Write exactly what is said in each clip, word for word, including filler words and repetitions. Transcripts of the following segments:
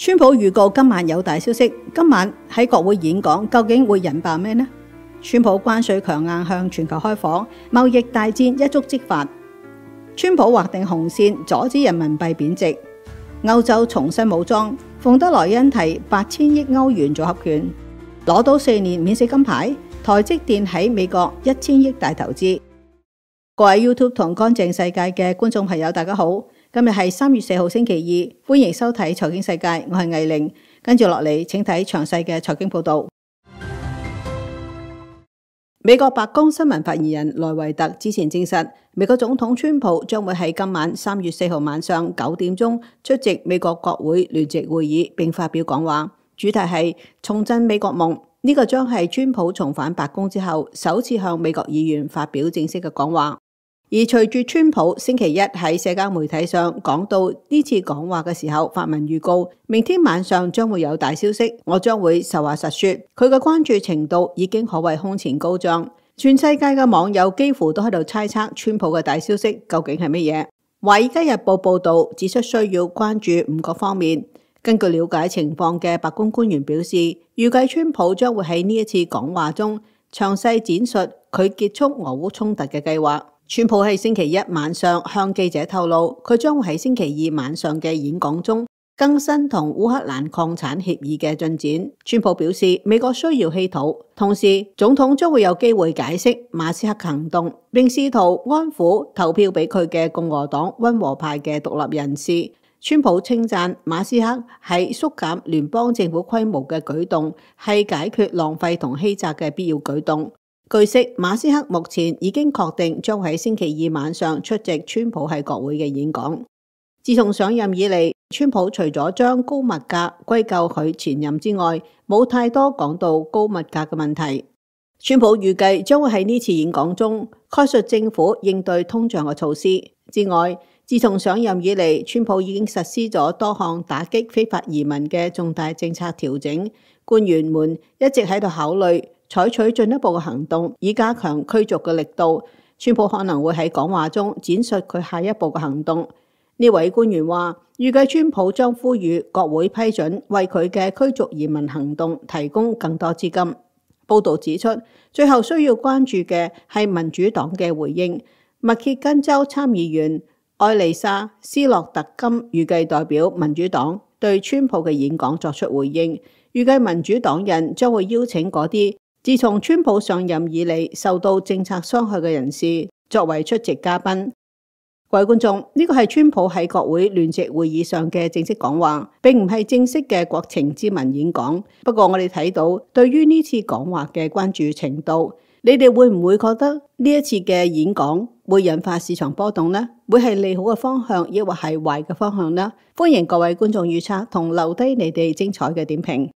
川普預告今晚有大消息，今晚喺國會演講究竟會引爆咩呢？川普關稅強硬向全球開火，貿易大戰一觸即發。川普劃定紅線，阻止人民幣貶值。歐洲重新武裝，馮德萊恩提八千億歐元組合拳，攞到四年免死金牌。台積電喺美國一千億大投資。各位 YouTube 同乾淨世界嘅觀眾朋友，大家好。今日係三月四號星期二，歡迎收睇財經世界，我係藝玲。跟住落嚟，請睇詳細嘅財經報道。美國白宮新聞發言人萊維特之前證實，美國總統川普將會喺今晚三月四號晚上九點鐘出席美國國會聯席會議，並發表講話，主題係重振美國夢。呢、這個將係川普重返白宮之後首次向美國議員發表正式嘅講話。而隨住川普星期一喺社交媒體上講到呢次講話嘅時候，發文預告明天晚上將會有大消息，我將會實話實說。佢嘅關注程度已經可謂空前高漲，全世界嘅網友幾乎都喺度猜測川普嘅大消息究竟係乜嘢。華爾街日報報道指出，需要關注五個方面。根據了解情況嘅白宮官員表示，預計川普將會喺呢一次講話中詳細展述佢結束俄烏衝突嘅計劃。川普喺星期一晚上向記者透露，佢將會喺星期二晚上嘅演講中更新同烏克蘭礦產協議嘅進展。川普表示，美國需要稀土，同時總統將會有機會解釋馬斯克行動，並試圖安撫投票俾佢嘅共和黨溫和派嘅獨立人士。川普稱讚馬斯克喺縮減聯邦政府規模嘅舉動係解決浪費同欺詐嘅必要舉動。據悉，馬斯克目前已經確定將喺星期二晚上出席川普喺國會嘅演講。自從上任以嚟，川普除咗將高物價歸咎佢前任之外，冇太多講到高物價嘅問題。川普預計將會喺呢次演講中概述政府應對通脹嘅措施。之外，自從上任以嚟，川普已經實施咗多項打擊非法移民嘅重大政策調整。官員們一直喺度考慮採取進一步嘅行動，以加強驅逐嘅力度。川普可能會喺講話中展述佢下一步嘅行動。呢位官員話，預計川普將呼籲國會批准為佢嘅驅逐移民行動提供更多資金。報道指出，最後需要關注嘅係民主黨嘅回應。密歇根州參議員愛麗莎斯洛特金預計代表民主黨對川普嘅演講作出回應，預計民主黨人將會邀請嗰啲自從川普上任以嚟受到政策傷害嘅人士作為出席嘉賓。各位觀眾，呢個係川普喺國會聯席會議上嘅正式講話，並唔係正式嘅國情咨文演講。不過我哋睇到對於呢次講話嘅關注程度，你哋會唔會覺得呢一次嘅演講會引發市場波動呢？會係利好嘅方向，抑或係壞嘅方向呢？歡迎各位觀眾預測同留低你哋精彩嘅點評。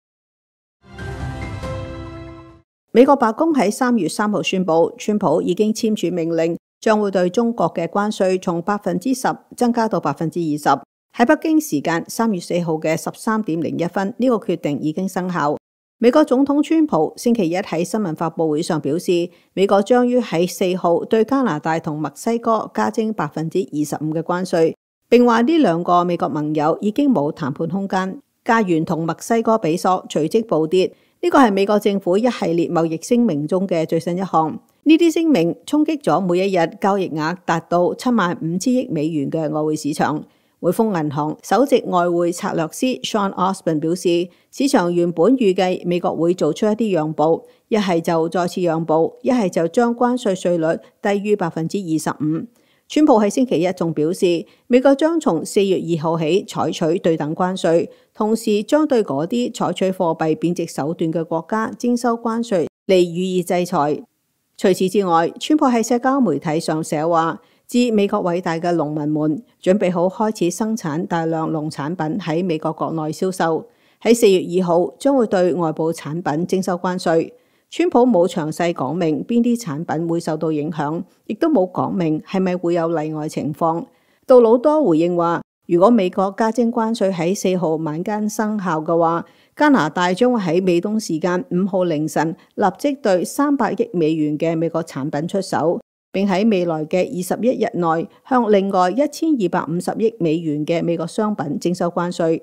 美國白宮喺三月三號宣布，川普已經簽署命令，將會對中國嘅關稅從百分之十增加到百分之二十。喺北京時間三月四號嘅十三點零一分，呢個決定已經生效。美國總統川普星期一喺新聞發佈會上表示，美國將於喺四號對加拿大同墨西哥加徵百分之二十五嘅關稅，並話呢兩個美國盟友已經冇談判空間。加元同墨西哥比索隨即暴跌。呢個係美國政府一系列貿易聲明中嘅最新一項。呢啲聲明衝擊咗每一日交易額達到七萬五千億美元嘅外匯市場。匯豐銀行首席外匯策略師 Sean Osborne 表示，市場原本預計美國會做出一啲讓步，一係就再次讓步，一係就將關稅稅率低於百分之二十五。川普喺星期一仲表示，美國將從四月二號起採取對等關稅，同時將對嗰啲採取貨幣貶值手段嘅國家徵收關稅嚟予以制裁。除此之外，川普喺社交媒體上寫話，致美國偉大嘅農民們，準備好開始生產大量農產品喺美國國內銷售。喺四月二號將會對外部產品徵收關稅。川普冇詳細講明邊啲產品會受到影響，亦都冇講明係咪會有例外情況。杜魯多回應話，如果美國加徵關稅喺四號晚間生效嘅話，加拿大將會喺美東時間五號凌晨立即對三百億美元嘅美國產品出手，並喺未來嘅二十一日內向另外一千二百五十億美元嘅美國商品徵收關稅。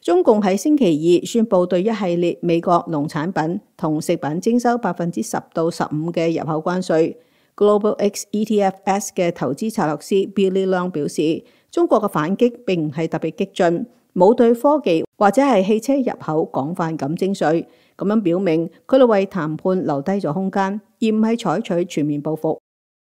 中共喺星期二宣布對一系列美國農產品同食品徵收百分之十到十五嘅入口關稅。Global X E T F S 嘅投資策略師 Billy Leung 表示，中國嘅反擊並唔係特別激進，冇對科技或者係汽車入口廣泛咁徵稅，咁樣表明佢哋為談判留低咗空間，而唔係採取全面報復。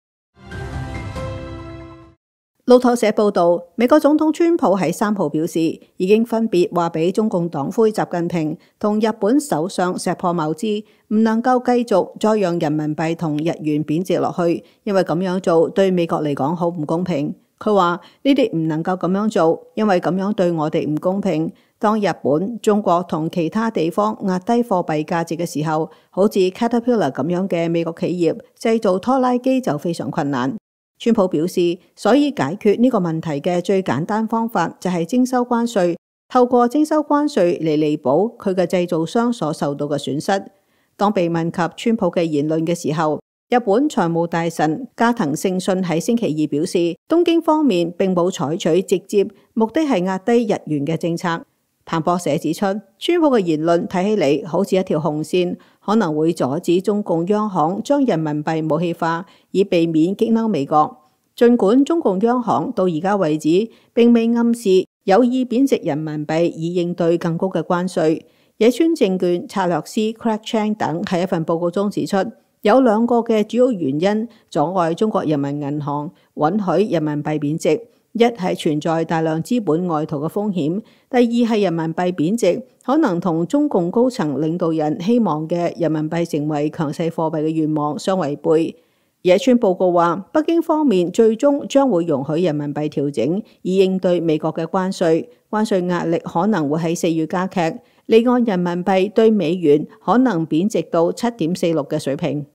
路透社報導，美國總統川普喺三號表示，已經分別話俾中共黨魁習近平同日本首相石破茂知，唔能夠繼續再讓人民幣同日元貶值落去，因為咁樣做對美國嚟講好唔公平。佢話：你哋唔能夠咁樣做，因為咁樣對我哋唔公平。當日本、中國同其他地方壓低貨幣價值嘅時候，好似 Caterpillar 咁樣嘅美國企業製造拖拉機就非常困難。川普表示，所以解決呢個問題嘅最簡單方法就係徵收關稅，透過徵收關稅嚟彌補佢嘅製造商所受到嘅損失。當被問及川普嘅言論嘅時候，日本財務大臣加藤勝信喺星期二表示，東京方面並冇採取直接目的係壓低日元嘅政策。彭博社指出，川普嘅言論睇起嚟好似一條紅線，可能會阻止中共央行將人民幣武器化，以避免激嬲美國。儘管中共央行到而家為止並未暗示有意貶值人民幣以應對更高嘅關稅，野村證券策略師 Craig Chang 等喺一份報告中指出，有兩個嘅主要原因阻礙中國人民銀行允許人民幣貶值。一係存在大量資本外逃嘅風險，第二係人民幣貶值可能同中共高層領導人希望嘅人民幣成為強勢貨幣嘅願望相違背。野村報告話，北京方面最終將會容許人民幣調整，以應對美國嘅關稅，關稅壓力可能會喺四月加劇，離岸人民幣對美元可能貶值到七點四六嘅水平。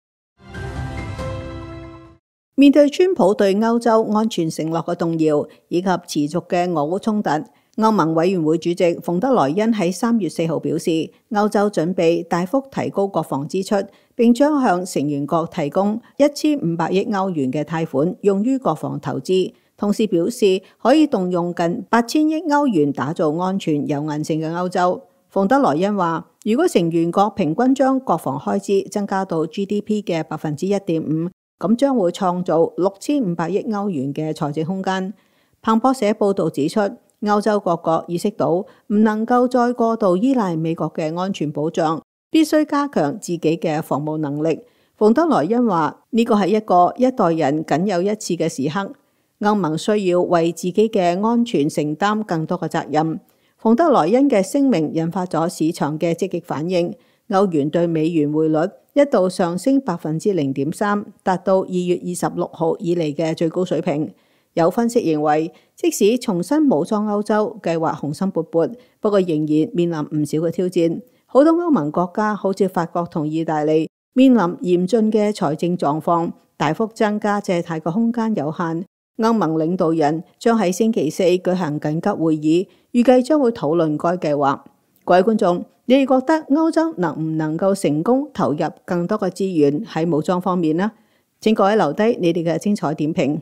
面對川普對歐洲安全承諾嘅動搖，以及持續嘅俄烏衝突，歐盟委員會主席馮德萊恩喺三月四號表示，歐洲準備大幅提高國防支出，並將向成員國提供一千五百億歐元嘅貸款，用於國防投資。同時表示可以動用近八千億歐元打造安全有韌性嘅歐洲。馮德萊恩話，如果成員國平均將國防開支增加到 G D P 嘅百分之一點五，咁將會創造六千五百億歐元嘅財政空間。彭博社報導指出，歐洲各國意識到唔能夠再過度依賴美國嘅安全保障，必須加強自己嘅防務能力。馮德萊恩話：呢個係一個一代人僅有一次嘅時刻，歐盟需要為自己嘅安全承擔更多嘅責任。馮德萊恩嘅聲明引發咗市場嘅積極反應，歐元對美元匯率一度上升百分之零點三，達到二月二十六號以嚟嘅最高水平。有分析認為，即使重新武裝歐洲計劃雄心勃勃，不過仍然面臨唔少嘅挑戰。好多歐盟國家好似法國同意大利，面臨嚴峻嘅財政狀況，大幅增加借貸嘅空間有限。歐盟領導人將喺星期四舉行緊急會議，預計將會討論該計劃。各位觀眾，你哋覺得歐洲能唔能夠成功投入更多嘅資源喺武裝方面呢？請各位留低你哋嘅精彩點評。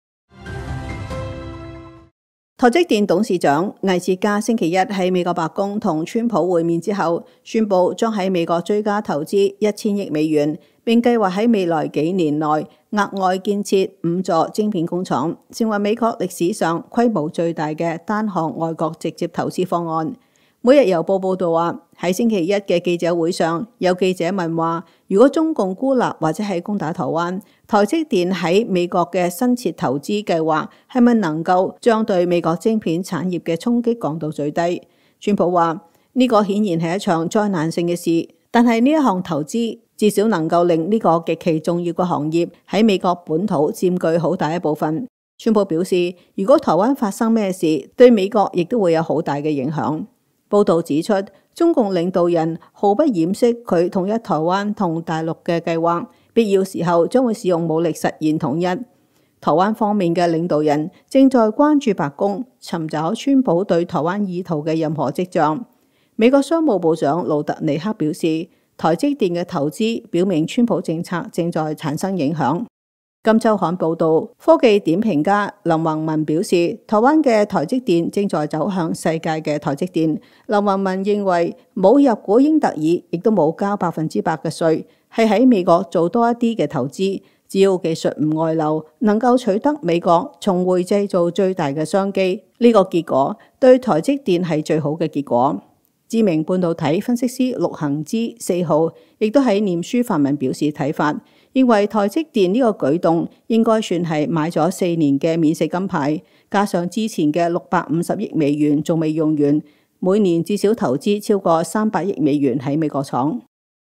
台積電董事長魏哲家星期一喺美國白宮同川普會面之後，宣布將喺美國追加投資一千億美元，並計劃喺未來幾年內額外建設五座晶片工廠，成為美國歷史上規模最大嘅單項外國直接投資方案。每日郵報報道話，喺星期一嘅記者會上，有記者問話，如果中共孤立或者係攻打台灣，台積電喺美國嘅新設投資計劃係咪能夠將對美國晶片產業嘅衝擊降到最低？川普話呢個顯然係一場災難性嘅事，但係呢一項投資至少能夠令呢個極其重要嘅行業喺美國本土佔據好大一部分。川普表示，如果台灣發生咩事，對美國亦都會有好大嘅影響。報導指出，中共領導人毫不掩飾佢統一台灣同大陸嘅計劃，必要時候將會使用武力實現統一。台灣方面嘅領導人正在關注白宮，尋找川普對台灣意圖嘅任何跡象。美國商務部長盧特尼克表示，台積電嘅投資表明川普政策正在產生影響。 今周刊報道，科技點評家林宏文表示，台灣嘅台積電正在走向世界嘅台積電。林宏文認為冇入股英特爾，亦都冇交百分之百嘅稅，係喺美國做多一啲嘅投資，只要技術唔外流，能夠取得美國重回製造最大嘅商機，呢個結果對台積電係最好嘅結果。知名半導體分析師陸行之四號亦都喺臉書發文表示睇法，認為台積電呢個舉動應該算係買咗四年嘅免死金牌，加上之前嘅六百五十億美元仲未用完，每年至少投資超過三百億美元喺美國廠。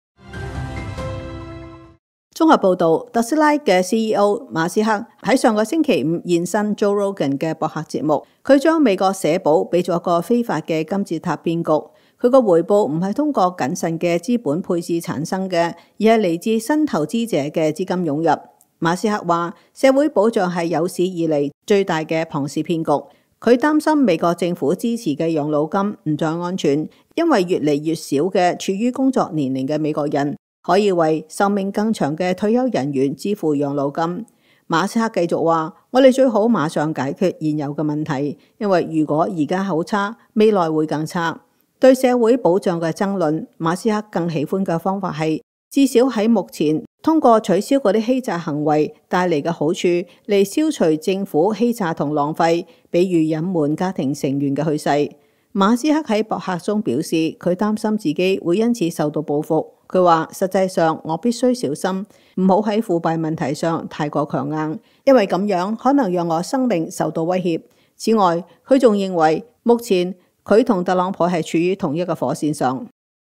綜合報導，特斯拉嘅 C E O 馬斯克喺上個星期五現身 Joe Rogan 嘅博客節目，佢將美國社保俾咗個非法嘅金字塔騙局。佢個回報唔係通過謹慎嘅資本配置產生嘅，而係嚟自新投資者嘅資金湧入。馬斯克話，社會保障係有史以嚟最大嘅龐氏騙局。佢擔心美國政府支持嘅養老金唔再安全，因為越嚟越少嘅處於工作年齡嘅美國人可以為壽命更長嘅退休人員支付養老金。馬斯克繼續話，我哋最好馬上解決現有嘅問題，因為如果而家好差，未來會更差。對社會保障嘅爭論，馬斯克更喜歡嘅方法係至少喺目前通過取消嗰啲欺詐行為帶嚟嘅好處嚟消除政府欺詐同浪費，比如隱瞞家庭成員嘅去世。馬斯克喺博客中表示，佢擔心自己會因此受到報復。佢話，實際上我必須小心，唔好喺腐敗問題上太過強硬，因為咁樣可能讓我生命受到威脅。此外，佢仲認為目前佢同特朗普係處於同一個火線上。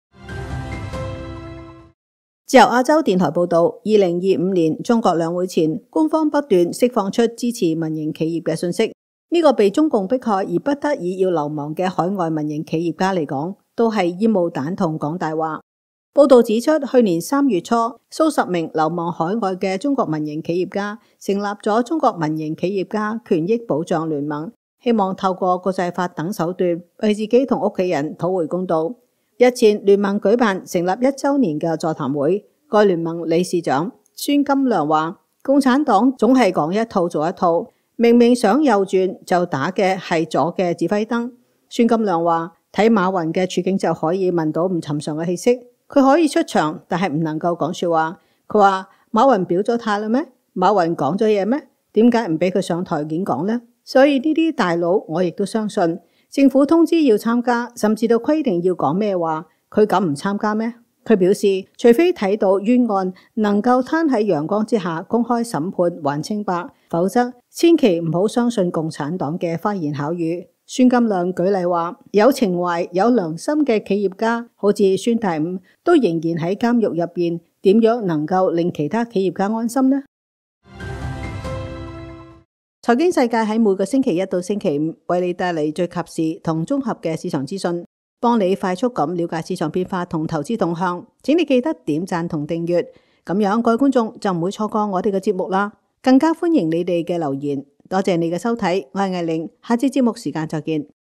自由亞洲電台報道，二零二五年中國兩會前，官方不斷釋放出支持民營企業嘅信息。呢、這個被中共迫害而不得已要流亡嘅海外民營企業家嚟講，都係煙霧彈同講大話。報道指出，去年三月初，數十名流亡海外嘅中國民營企業家成立咗中國民營企業家權益保障聯盟，希望透過國際法等手段為自己同屋企人討回公道。日前，聯盟舉辦成立一週年嘅座談會，該聯盟理事長孫金良話，共產黨總係講一套做一套，明明想右轉就打嘅係左嘅指揮燈。孫金良話，睇馬雲嘅處境就可以聞到唔尋常嘅氣息，佢可以出場，但係唔能夠講說話。佢話，馬雲表咗態啦咩？馬雲講咗嘢咩？點解唔俾佢上台演講呢？所以呢啲大佬我亦都相信，政府通知要參加，甚至到規定要講咩話，佢敢唔參加咩？佢表示，除非睇到冤案能夠攤喺陽光之下公開審判還清白，否則千祈唔好相信共產黨嘅花言巧語。孫金良舉例話，有情懷有良心嘅企業家，好似孫大午，都仍然喺監獄入邊，點樣能夠令其他企業家安心呢？財經世界喺每個星期一到星期五為你帶嚟最及時同綜合嘅市場資訊，幫你快速咁了解市場變化同投資動向。請你記得點讚同訂閱，咁樣各位觀眾就唔會錯過我哋嘅節目啦。更加歡迎你哋嘅留言。多謝你嘅收睇，我係艾玲，下次節目時間再見。